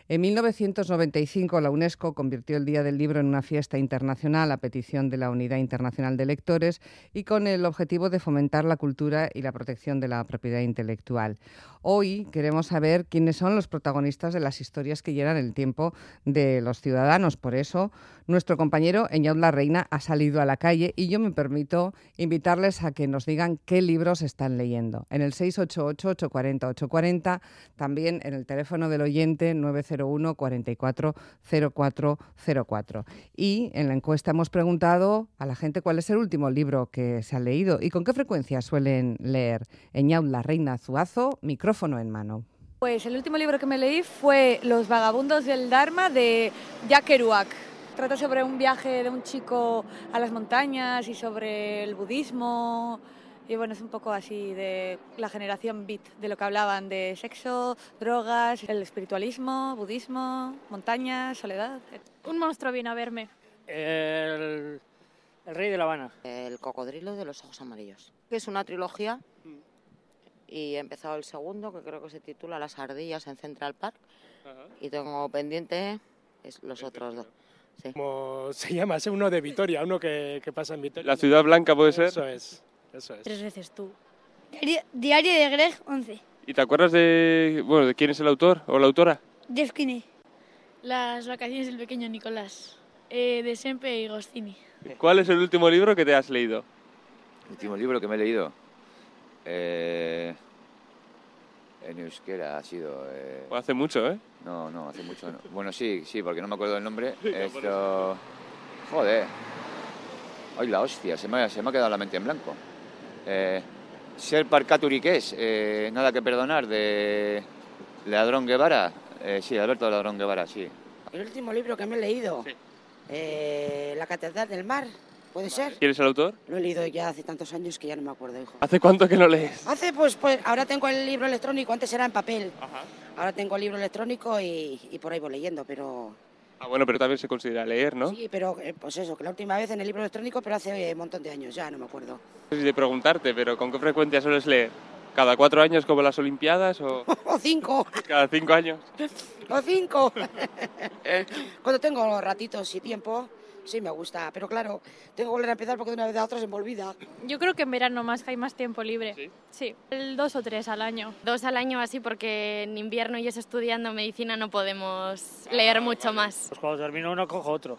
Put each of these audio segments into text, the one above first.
En 1995 la UNESCO convirtió el Día del Libro en una fiesta internacional a petición de la Unidad Internacional de Lectores y con el objetivo de fomentar la cultura y la protección de la propiedad intelectual. Hoy queremos saber quiénes son los protagonistas de las historias que llenan el tiempo de los ciudadanos. Por eso, nuestro compañero Eñaut Larreina ha salido a la calle y yo me permito invitarles a que nos digan qué libros están leyendo. En el 688-840-840, también en el teléfono del oyente 901 44 0404. Y en la encuesta hemos preguntado a la gente cuál es el último libro que se ha leído y con qué frecuencia suelen leer. Eñaut Larreina Zuazo, micrófono en mano. Pues el último libro que me leí fue Los vagabundos del Dharma de Jack Kerouac. Trata sobre un viaje de un chico a las montañas y sobre el budismo. Y bueno, es un poco así de la generación beat, de lo que hablaban de sexo, drogas, el espiritualismo, budismo, montañas, soledad. Un monstruo vino a verme. El rey de La Habana. El cocodrilo de los ojos amarillos. Que es una trilogía y he empezado el segundo, que creo que se titula Las ardillas en Central Park. Y tengo pendiente los otros dos. Sí. ¿Cómo se llama? Es uno de Vitoria, uno que pasa en Vitoria. ¿La Ciudad Blanca puede ser? Eso es. 3 veces tú. Diario de Greg 11. ¿Y te acuerdas de quién es el autor o la autora? Jeff Kinney. Las vacaciones del pequeño Nicolás, de Sempe y Goscini. ¿Cuál es el último libro que te has leído? El último libro que me he leído en euskera ha sido... Pues hace mucho, ¿eh? No, hace mucho no. Bueno, sí, porque no me acuerdo del nombre. Esto... Joder. Ay, la hostia, se me ha quedado la mente en blanco. Ser Parcaturi, ¿qué es? Nada que perdonar, de Ladrón Guevara. Sí, Alberto Ladrón Guevara, sí. El último libro que me he leído, Sí. La Catedral del Mar, ¿puede ser? ¿Quién es el autor? Lo he leído ya hace tantos años que ya no me acuerdo, hijo. ¿Hace cuánto que no lees? Hace, pues ahora tengo el libro electrónico, antes era en papel. Ajá. Ahora tengo el libro electrónico y por ahí voy leyendo, pero... Ah, bueno, pero también se considera leer, ¿no? Sí, pero pues eso, que la última vez en el libro electrónico, pero hace un montón de años, ya no me acuerdo. No sé si de preguntarte, pero ¿con qué frecuencia sueles leer? ¿Cada 4 años como las Olimpiadas o ¡O 5! cada 5 años? ¡O 5! Cuando tengo ratitos y tiempo, sí me gusta, pero claro, tengo que volver a empezar porque de una vez a otra se me olvida. Yo creo que en verano más, que hay más tiempo libre. ¿Sí? Sí, 2 o 3 al año. 2 al año así, porque en invierno y eso estudiando medicina no podemos leer mucho más. Pues cuando termino uno cojo otro.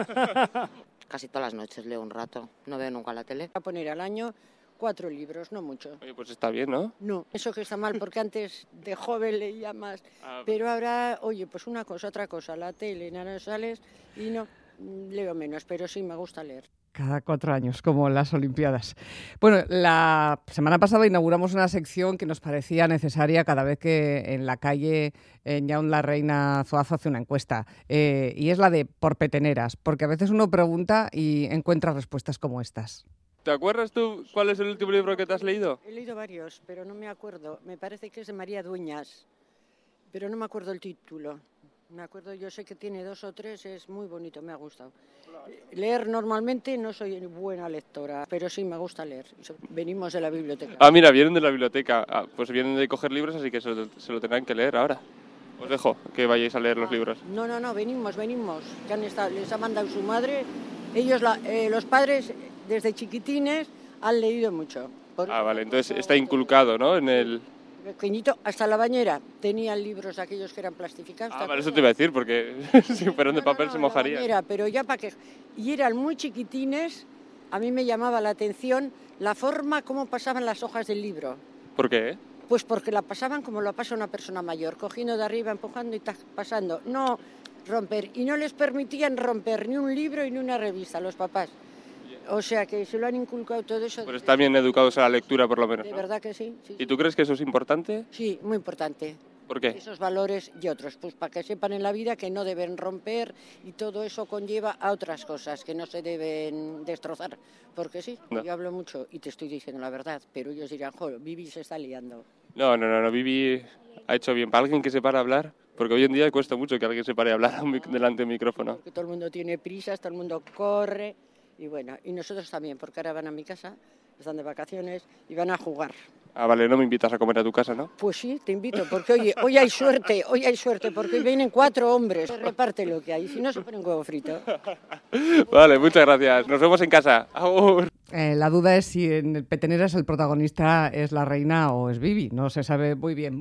Casi todas las noches leo un rato, no veo nunca la tele. A poner al año 4 libros, no mucho. Oye, pues está bien, ¿no? No, eso que está mal, porque antes de joven leía más. Pero ahora, oye, pues una cosa, otra cosa, la tele, nada, sales y no, leo menos, pero sí me gusta leer. Cada 4 años, como las Olimpiadas. Bueno, la semana pasada inauguramos una sección que nos parecía necesaria cada vez que en la calle Eñaut Larreina Zuazo hace una encuesta. Y es la de por peteneras, porque a veces uno pregunta y encuentra respuestas como estas. ¿Te acuerdas tú cuál es el último libro que te has leído? He leído varios, pero no me acuerdo. Me parece que es de María Dueñas, pero no me acuerdo el título. Me acuerdo, yo sé que tiene 2 o 3, es muy bonito, me ha gustado. Leer normalmente no soy buena lectora, pero sí me gusta leer. Venimos de la biblioteca. Ah, mira, vienen de la biblioteca. Ah, pues vienen de coger libros, así que se lo tendrán que leer ahora. Os dejo que vayáis a leer los libros. No, venimos. Que han estado, les ha mandado su madre. Ellos, los padres, desde chiquitines, han leído mucho. Vale, entonces está inculcado, ¿no? En el... Pequeñito, hasta la bañera, tenían libros aquellos que eran plastificados. Vale, eso te iba a decir, porque si fueran de papel se mojarían. Bañera, pero ya para que... Y eran muy chiquitines, a mí me llamaba la atención la forma como pasaban las hojas del libro. ¿Por qué? Pues porque la pasaban como lo pasa una persona mayor, cogiendo de arriba, empujando y pasando. No romper, y no les permitían romper ni un libro ni una revista a los papás. O sea que se lo han inculcado todo eso. Pues están bien educados a la lectura, por lo menos, De ¿no? verdad que sí. ¿Y tú crees que eso es importante? Sí, muy importante. ¿Por qué? Esos valores y otros, pues para que sepan en la vida que no deben romper y todo eso conlleva a otras cosas que no se deben destrozar. Porque sí, No. Yo hablo mucho y te estoy diciendo la verdad, pero ellos dirán, joder, Vivi se está liando. No, Vivi ha hecho bien. Para alguien que se para a hablar, porque hoy en día cuesta mucho que alguien se pare a hablar delante del micrófono. Porque todo el mundo tiene prisas, todo el mundo corre. Y bueno, y nosotros también, porque ahora van a mi casa, están de vacaciones y van a jugar. Ah, vale, no me invitas a comer a tu casa, ¿no? Pues sí, te invito, porque hoy hay suerte, porque hoy vienen 4 hombres. Se reparte lo que hay, si no se pone un huevo frito. Vale, muchas gracias. Nos vemos en casa. Agur. La duda es si en el Peteneras el protagonista es la reina o es Bibi. No se sabe muy bien.